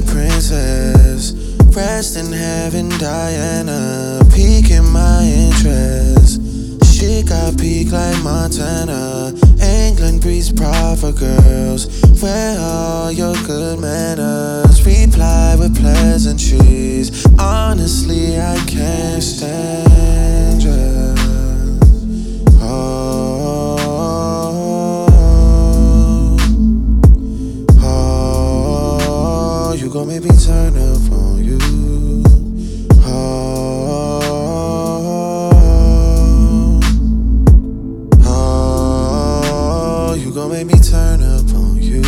princess. Rest in heaven, Diana. Piquing my interest. She got peak like Montana. England breeds proper girls. Where are your good manners? Reply with pleasantries. Honestly, I can't stand you. Oh, you gon' make me turn up on you. Oh, you gon' make me turn up on you.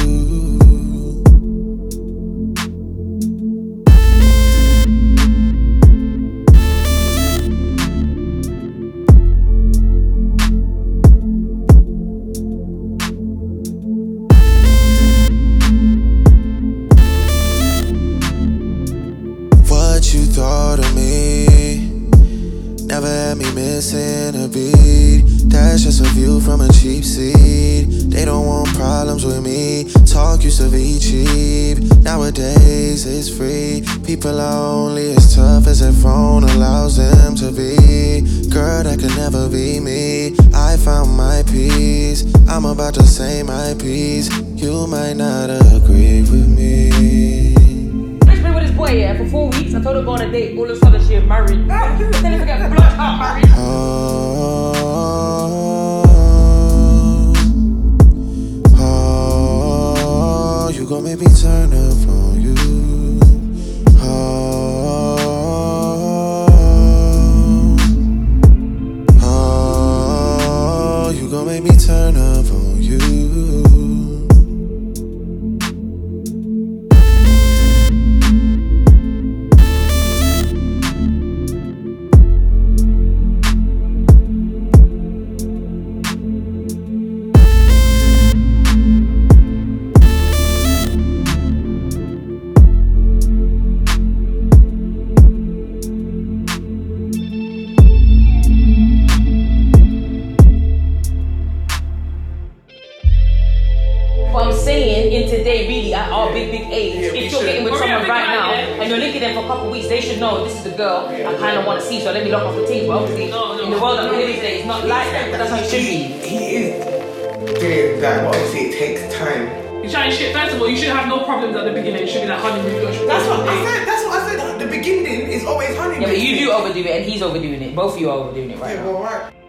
What you thought of me? Never had me missing a beat. That's just a view from a cheap seat. They don't want problems with me. Talk used to be cheap. Nowadays it's free. People are only as tough as their phone allows them to be. Girl, that could never be me. I found my peace. I'm about to say my piece. You might not agree with me. Been with this boy, yeah, for 4 weeks. I told her to go on a date. All of a sudden, she married. Then he forget blocked out, married. Oh, you gon' make me turn up on you. Oh, you gon' make me turn up on you. What I'm saying in today, really, at our big age, if you're getting with someone right now and you're linking them for a couple of weeks, they should know this is the girl I kind of want to see, so let me lock off the team. But obviously, in the world that we live in today, it's not like that, but that's how it should be. He is doing that, but obviously it takes time. You're trying shit. First of all, you should have no problems at the beginning. It should be like honeymoon. That's what I said. That's what I said. The beginning is always honeymoon. Yeah, but you do overdo it and he's overdoing it. Both of you are overdoing it right Yeah, now. well, right.